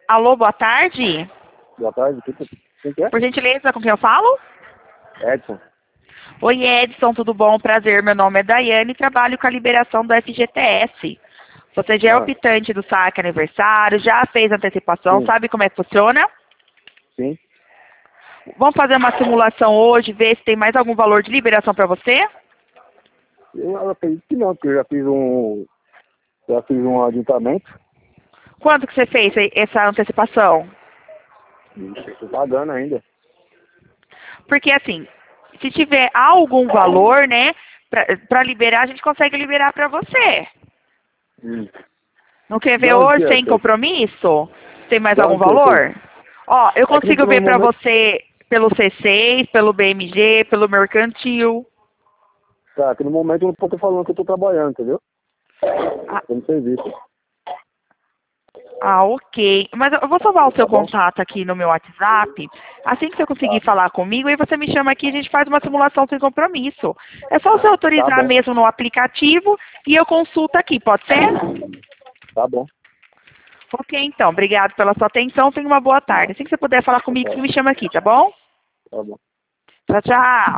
Alô, boa tarde. Boa tarde, quem que é? Por gentileza, com quem eu falo? Edson. Oi, Edson, tudo bom? Prazer, meu nome é Daiane e trabalho com a liberação do FGTS. Você já é Ah, optante do saque aniversário, já fez antecipação, sim, sabe como é que funciona? sim. Vamos fazer uma simulação hoje, ver se tem mais algum valor de liberação para você? Eu acredito que não, porque eu já fiz um adiantamento Quanto que você fez essa antecipação? e estou pagando ainda. Porque assim, se tiver algum valor, né, para liberar, a gente consegue liberar para você. Hum. Não quer De ver onde que hoje é, sem seu? compromisso? Tem mais De algum onde que é, seu? valor? Ó, eu É que consigo no ver para momento, você pelo C6, pelo BMG, pelo Mercantil. tá, que no momento eu não tô falando que eu tô trabalhando, entendeu? Ah, Tô no serviço, ok. Mas eu vou salvar o seu tá bom? contato aqui no meu WhatsApp. Assim que você conseguir Tá, falar comigo, aí você me chama aqui e a gente faz uma simulação sem compromisso. É só você tá autorizar bom, mesmo no aplicativo e eu consulto aqui, pode ser? tá bom, Ok, então. Obrigado pela sua atenção. Tenha uma boa tarde. Assim que você puder falar comigo, tá, você me chama aqui, tá bom? tá bom. Tchau, tchau.